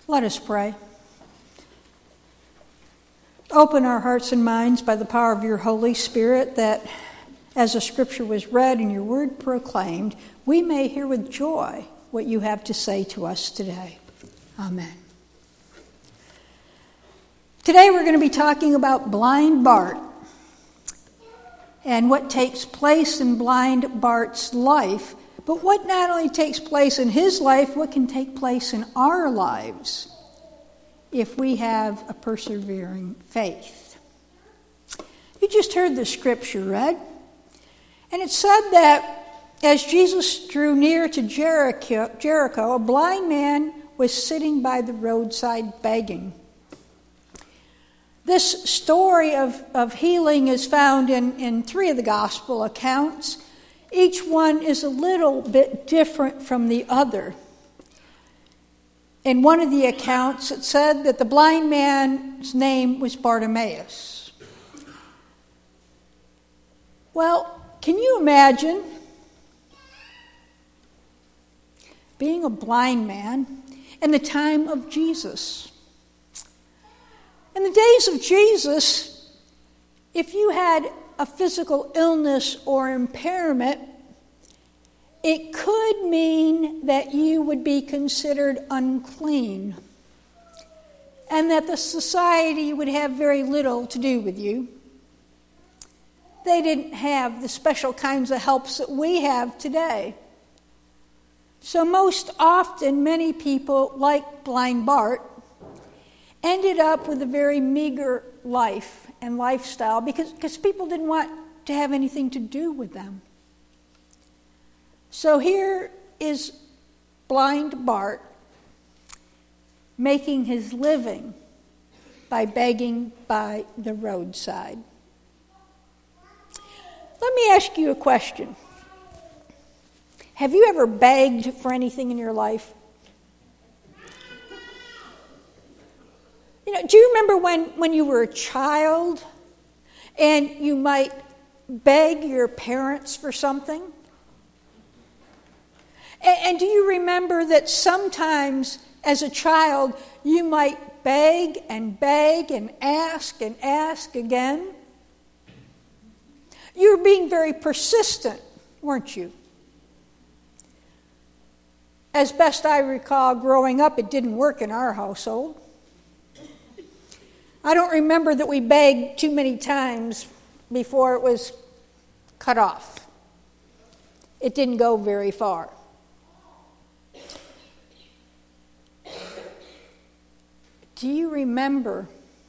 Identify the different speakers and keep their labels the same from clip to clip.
Speaker 1: Let us pray. Open our hearts and minds by the power of your Holy Spirit, that as the scripture was read and your word proclaimed, we may hear with joy what you have to say to us today. Amen. Today we're going to be talking about Blind Bart and what takes place in Blind Bart's life, but what not only takes place in his life, what can take place in our lives if we have a persevering faith. You just heard the scripture read, and it said that as Jesus drew near to Jericho, a blind man was sitting by the roadside begging. This story of healing is found in three of the gospel accounts. Each one is a little bit different from the other. In one of the accounts, it said that the blind man's name was Bartimaeus. Well, can you imagine being a blind man in the time of Jesus? In the days of Jesus, if you had a physical illness or impairment, it could mean that you would be considered unclean and that the society would have very little to do with you. They didn't have the special kinds of helps that we have today. So most often, many people, like Blind Bart, ended up with a very meager life and lifestyle because people didn't want to have anything to do with them. So here is Blind Bart making his living by begging by the roadside. Let me ask you a question. Have you ever begged for anything in your life? Do you remember when you were a child and you might beg your parents for something? And do you remember that sometimes as a child you might beg and ask again? You were being very persistent, weren't you? As best I recall growing up, it didn't work in our household. I don't remember that we begged too many times before it was cut off. It didn't go very far. Do you remember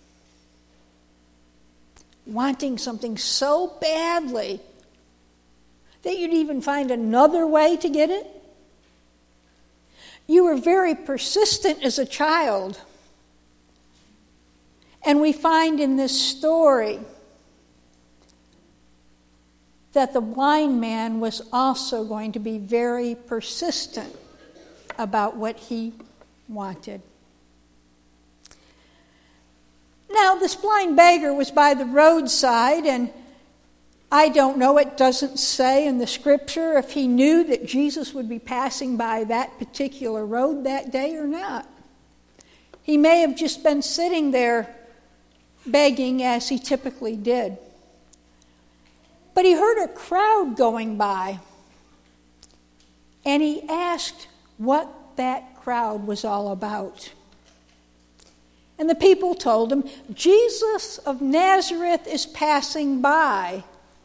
Speaker 1: wanting something so badly that you'd even find another way to get it? You were very persistent as a child. And we find in this story that the blind man was also going to be very persistent about what he wanted. Now, this blind beggar was by the roadside, and I don't know, it doesn't say in the scripture if he knew that Jesus would be passing by that particular road that day or not. He may have just been sitting there begging as he typically did. But he heard a crowd going by, and he asked what that crowd was all about. And the people told him, Jesus of Nazareth is passing by.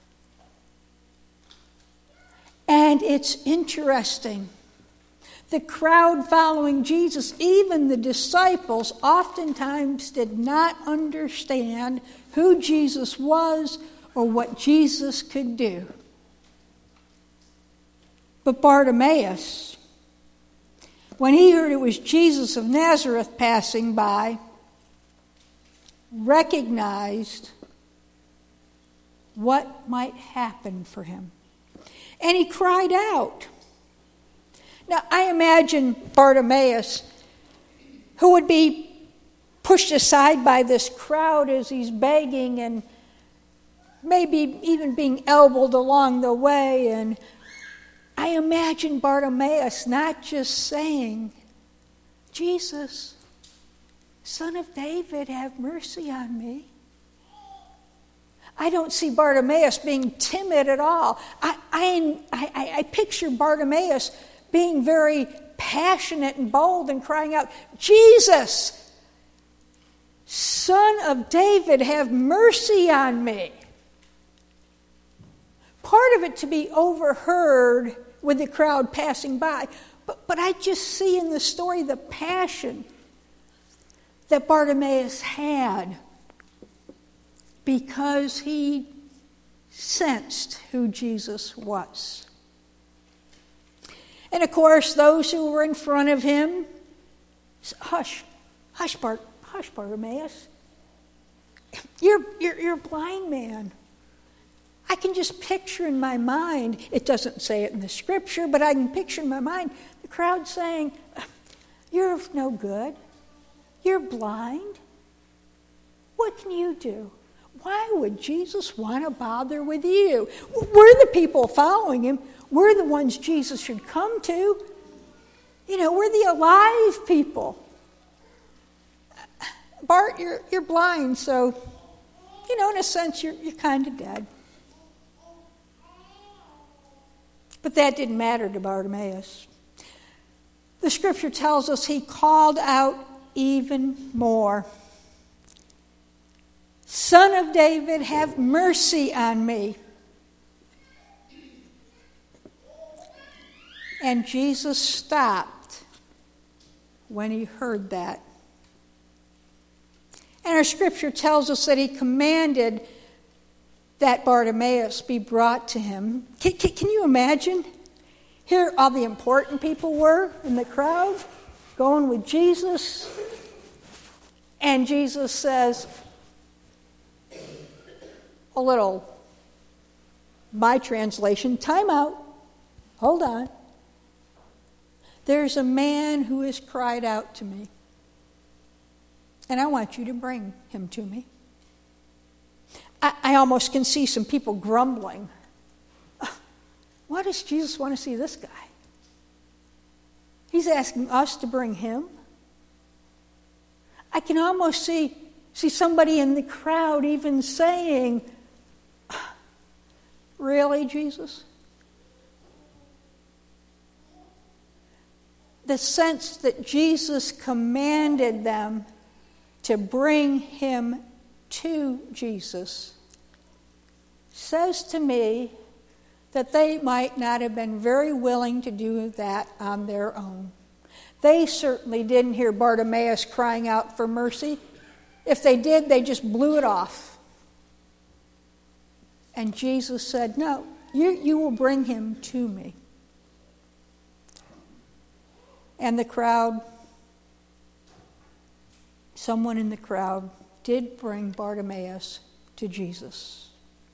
Speaker 1: And it's interesting. The crowd following Jesus, even the disciples, oftentimes did not understand who Jesus was or what Jesus could do. But Bartimaeus, when he heard it was Jesus of Nazareth passing by, recognized what might happen for him. And he cried out. Now, I imagine Bartimaeus, who would be pushed aside by this crowd as he's begging and maybe even being elbowed along the way. And I imagine Bartimaeus not just saying, Jesus, Son of David, have mercy on me. I don't see Bartimaeus being timid at all. I picture Bartimaeus being very passionate and bold and crying out, Jesus, Son of David, have mercy on me. Part of it to be overheard with the crowd passing by, but I just see in the story the passion that Bartimaeus had because he sensed who Jesus was. And of course, those who were in front of him, hush, Bartimaeus. You're a blind man. I can just picture in my mind, it doesn't say it in the scripture, but I can picture in my mind the crowd saying, you're no good. You're blind. What can you do? Why would Jesus want to bother with you? We're the people following him. We're the ones Jesus should come to. You know, we're the alive people. Bart, you're blind, so, you know, in a sense, you're kind of dead. But that didn't matter to Bartimaeus. The scripture tells us he called out even more. Son of David, have mercy on me. And Jesus stopped when he heard that. And our scripture tells us that he commanded that Bartimaeus be brought to him. Can you imagine? Here all the important people were in the crowd going with Jesus. And Jesus says, a little, my translation, time out, hold on. There's a man who has cried out to me, and I want you to bring him to me. I almost can see some people grumbling. Why does Jesus want to see this guy? He's asking us to bring him. I can almost see somebody in the crowd even saying, really, Jesus? The sense that Jesus commanded them to bring him to Jesus says to me that they might not have been very willing to do that on their own. They certainly didn't hear Bartimaeus crying out for mercy. If they did, they just blew it off. And Jesus said, no, you will bring him to me. And the crowd, someone in the crowd, did bring Bartimaeus to Jesus.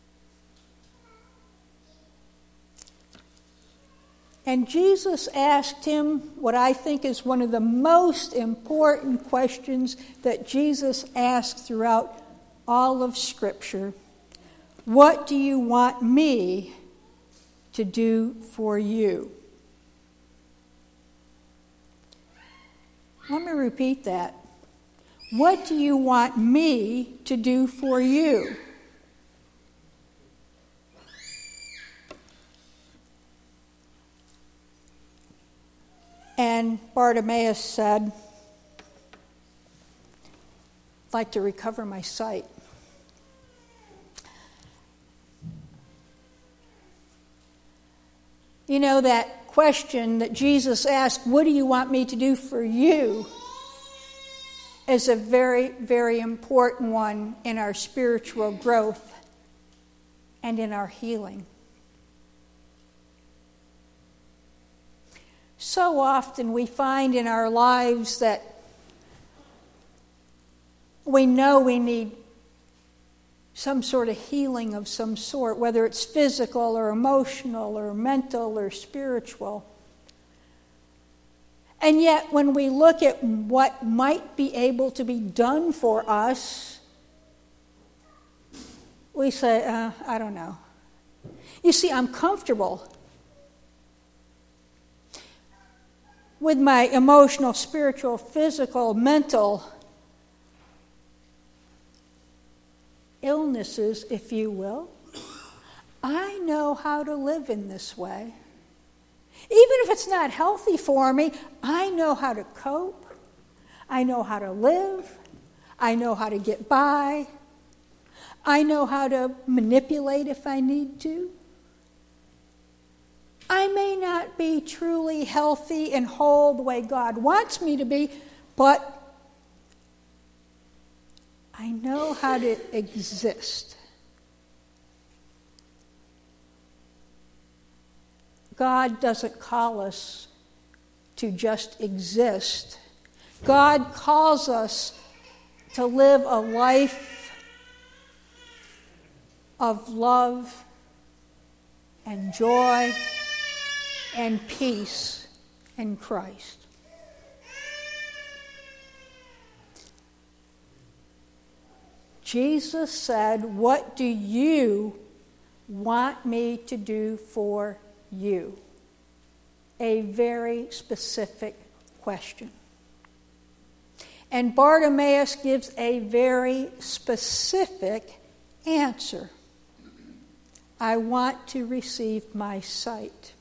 Speaker 1: And Jesus asked him what I think is one of the most important questions that Jesus asked throughout all of Scripture. What do you want me to do for you? Let me repeat that. What do you want me to do for you? And Bartimaeus said, I'd like to recover my sight. You know, that question that Jesus asked, what do you want me to do for you, is a very, very important one in our spiritual growth and in our healing. So often we find in our lives that we know we need some sort of healing of some sort, whether it's physical or emotional or mental or spiritual. And yet when we look at what might be able to be done for us, we say, I don't know. You see, I'm comfortable with my emotional, spiritual, physical, mental illnesses, if you will. I know how to live in this way. Even if it's not healthy for me, I know how to cope. I know how to live. I know how to get by. I know how to manipulate if I need to. I may not be truly healthy and whole the way God wants me to be, but I know how to exist. God doesn't call us to just exist. God calls us to live a life of love and joy and peace in Christ. Jesus said, "What do you want me to do for you?" A very specific question. And Bartimaeus gives a very specific answer. I want to receive my sight.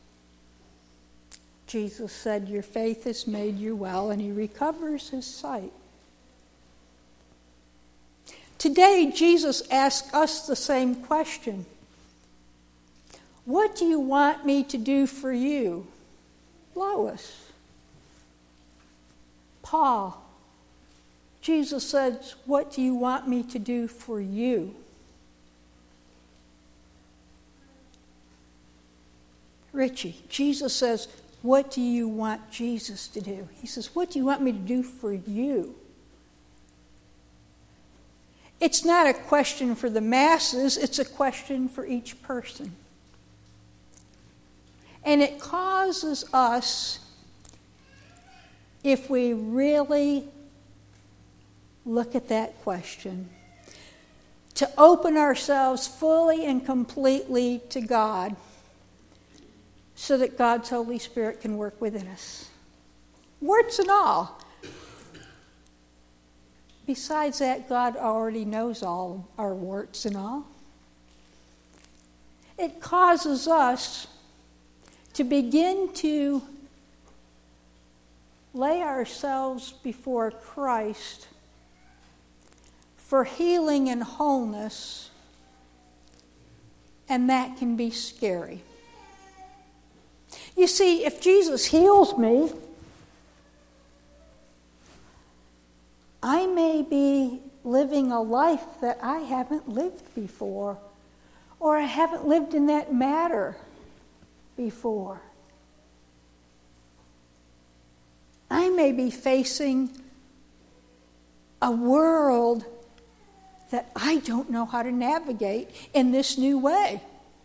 Speaker 1: Jesus said, your faith has made you well, and he recovers his sight. Today, Jesus asks us the same question. What do you want me to do for you? Lois. Paul. Jesus says, what do you want me to do for you? Richie. Jesus says, what do you want Jesus to do? He says, what do you want me to do for you? It's not a question for the masses, it's a question for each person. And it causes us, if we really look at that question, to open ourselves fully and completely to God so that God's Holy Spirit can work within us. Warts and all. Besides that, God already knows all our warts and all. It causes us to begin to lay ourselves before Christ for healing and wholeness, and that can be scary. You see, if Jesus heals me, I may be living a life that I haven't lived before, or I haven't lived in that matter before. I may be facing a world that I don't know how to navigate in this new way.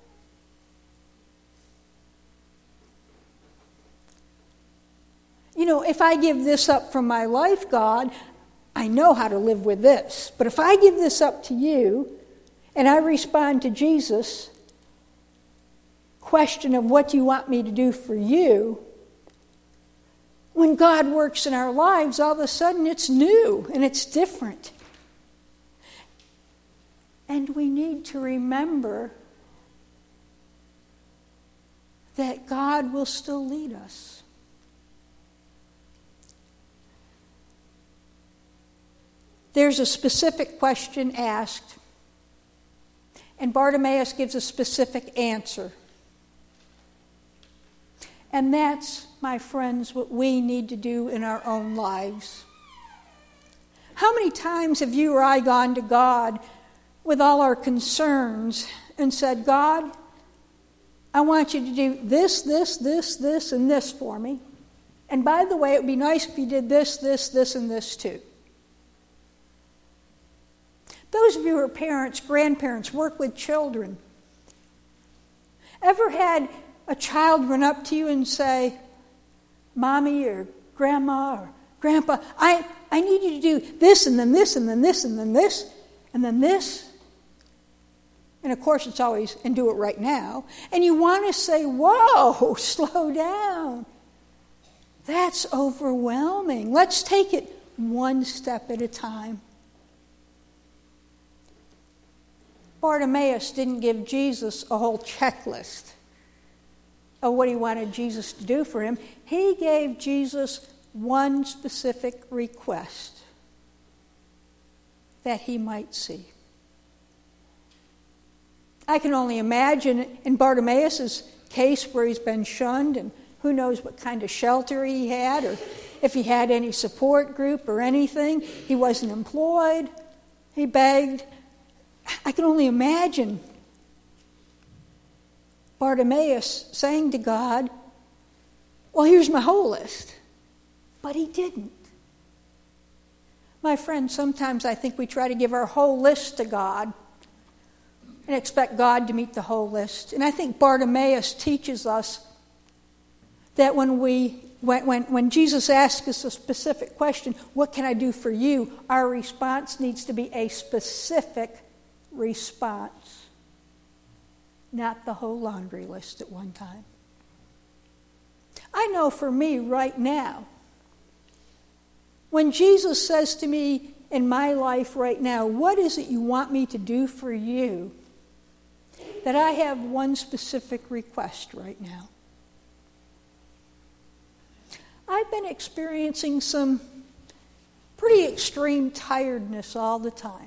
Speaker 1: You know, if I give this up from my life, God, I know how to live with this. But if I give this up to you and I respond to Jesus' question of what do you want me to do for you, when God works in our lives, all of a sudden it's new and it's different. And we need to remember that God will still lead us. There's a specific question asked, and Bartimaeus gives a specific answer. And that's, my friends, what we need to do in our own lives. How many times have you or I gone to God with all our concerns and said, God, I want you to do this, this, this, this, and this for me. And by the way, it would be nice if you did this, this, this, and this too. Those of you who are parents, grandparents, work with children, ever had a child run up to you and say, Mommy or Grandma or Grandpa, I need you to do this and then this and then this and then this and then this? And of course it's always, and do it right now. And you want to say, whoa, slow down. That's overwhelming. Let's take it one step at a time. Bartimaeus didn't give Jesus a whole checklist of what he wanted Jesus to do for him. He gave Jesus one specific request: that he might see. I can only imagine in Bartimaeus' case where he's been shunned, and who knows what kind of shelter he had, or if he had any support group or anything. He wasn't employed. He begged. I can only imagine Bartimaeus saying to God, well, here's my whole list. But he didn't. My friends, sometimes I think we try to give our whole list to God and expect God to meet the whole list. And I think Bartimaeus teaches us that when Jesus asks us a specific question, what can I do for you? Our response needs to be a specific response, not the whole laundry list at one time. I know for me right now, when Jesus says to me in my life right now, what is it you want me to do for you? That I have one specific request right now. I've been experiencing some pretty extreme tiredness all the time.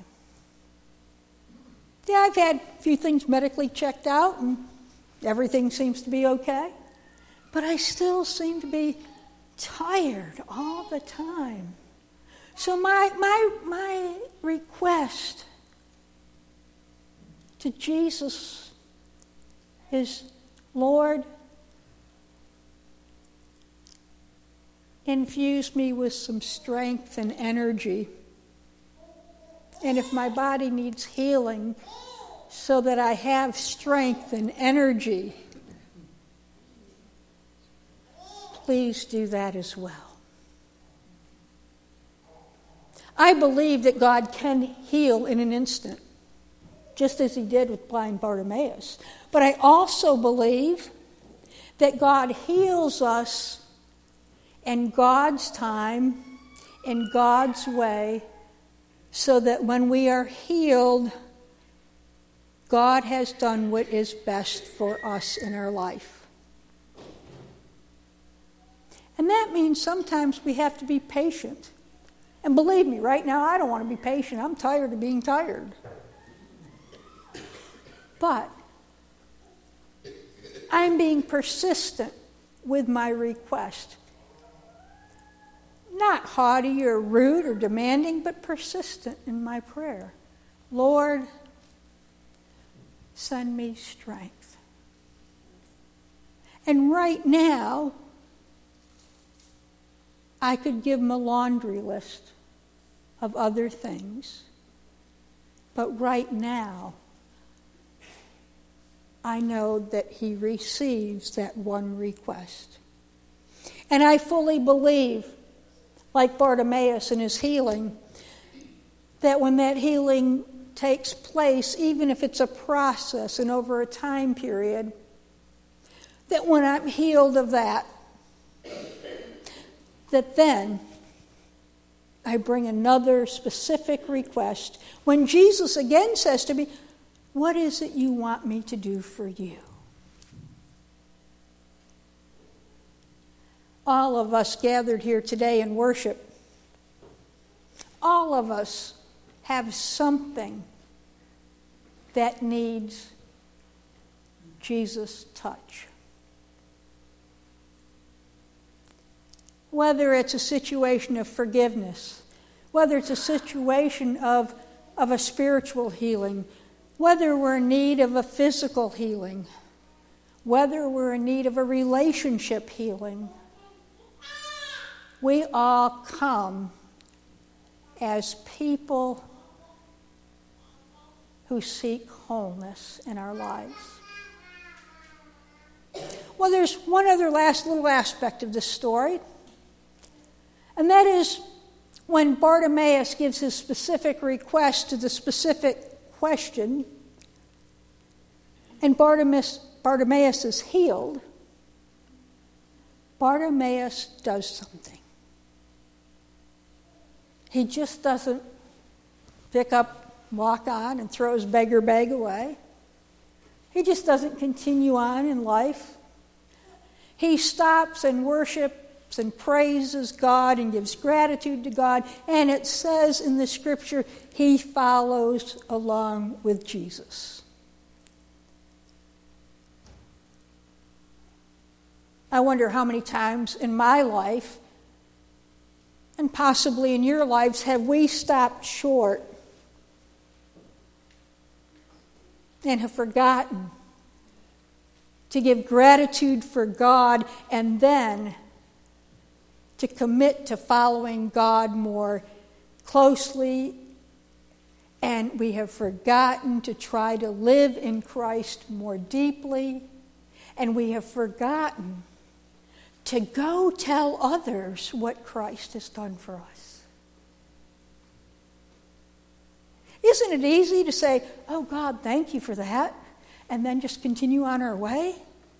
Speaker 1: Yeah, I've had a few things medically checked out and everything seems to be okay. But I still seem to be tired all the time. So my request to Jesus is, Lord, infuse me with some strength and energy. And if my body needs healing so that I have strength and energy, please do that as well. I believe that God can heal in an instant, just as he did with blind Bartimaeus. But I also believe that God heals us in God's time, in God's way, so that when we are healed, God has done what is best for us in our life. And that means sometimes we have to be patient. And believe me, right now I don't want to be patient. I'm tired of being tired. But I'm being persistent with my request. Not haughty or rude or demanding, but persistent in my prayer. Lord, send me strength. And right now, I could give him a laundry list of other things. But right now, I know that he receives that one request. And I fully believe, like Bartimaeus in his healing, that when that healing takes place, even if it's a process and over a time period, that when I'm healed of that then I bring another specific request. When Jesus again says to me, what is it you want me to do for you? All of us gathered here today in worship, all of us have something that needs Jesus' touch. Whether it's a situation of forgiveness, whether it's a situation of a spiritual healing, whether we're in need of a physical healing, whether we're in need of a relationship healing, we all come as people who seek wholeness in our lives. Well, there's one other last little aspect of this story, and that is when Bartimaeus gives his specific request to the specific question, and Bartimaeus is healed, Bartimaeus does something. He just doesn't pick up walk on and throw his beggar bag away. He just doesn't continue on in life. He stops and worships and praises God and gives gratitude to God. And it says in the scripture, he follows along with Jesus. I wonder how many times in my life, and possibly in your lives, have we stopped short and have forgotten to give gratitude for God and then to commit to following God more closely, and we have forgotten to try to live in Christ more deeply, and we have forgotten to go tell others what Christ has done for us. Isn't it easy to say, oh God, thank you for that, and then just continue on our way?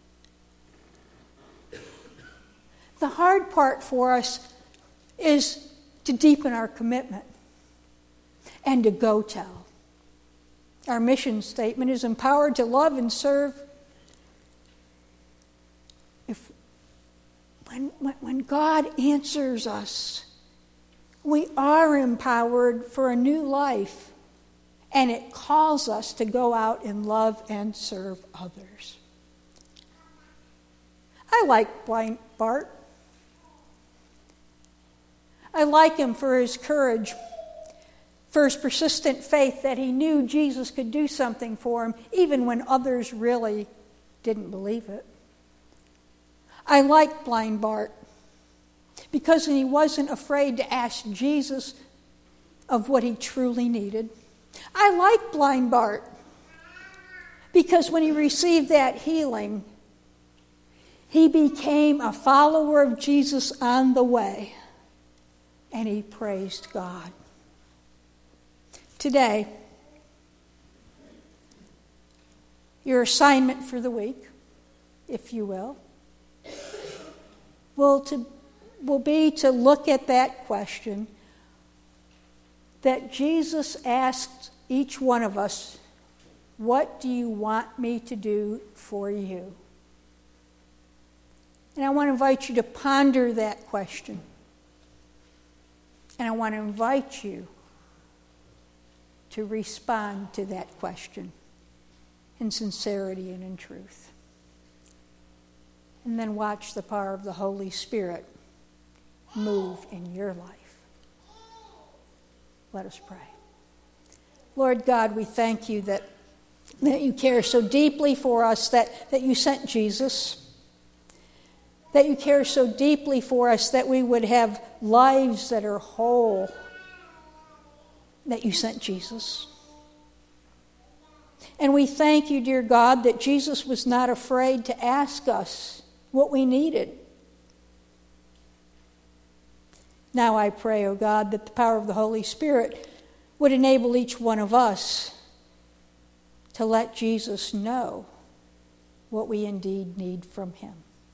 Speaker 1: The hard part for us is to deepen our commitment and to go tell. Our mission statement is empowered to love and serve. When God answers us, we are empowered for a new life, and it calls us to go out and love and serve others. I like Blind Bart. I like him for his courage, for his persistent faith that he knew Jesus could do something for him, even when others really didn't believe it. I like Blind Bart because he wasn't afraid to ask Jesus of what he truly needed. I like Blind Bart because when he received that healing, he became a follower of Jesus on the way, and he praised God. Today, your assignment for the week, if you will be to look at that question that Jesus asked each one of us, what do you want me to do for you? And I want to invite you to ponder that question. And I want to invite you to respond to that question in sincerity and in truth. And then watch the power of the Holy Spirit move in your life. Let us pray. Lord God, we thank you that you care so deeply for us, that you sent Jesus, that you care so deeply for us that we would have lives that are whole, that you sent Jesus. And we thank you, dear God, that Jesus was not afraid to ask us what we needed. Now I pray, O God, that the power of the Holy Spirit would enable each one of us to let Jesus know what we indeed need from him.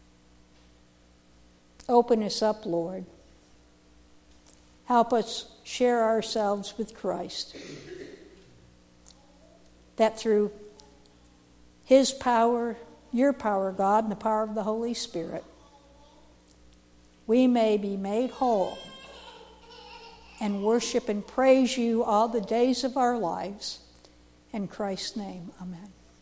Speaker 1: Open us up, Lord. Help us share ourselves with Christ, that through his power, your power, God, and the power of the Holy Spirit, we may be made whole and worship and praise you all the days of our lives. In Christ's name, amen.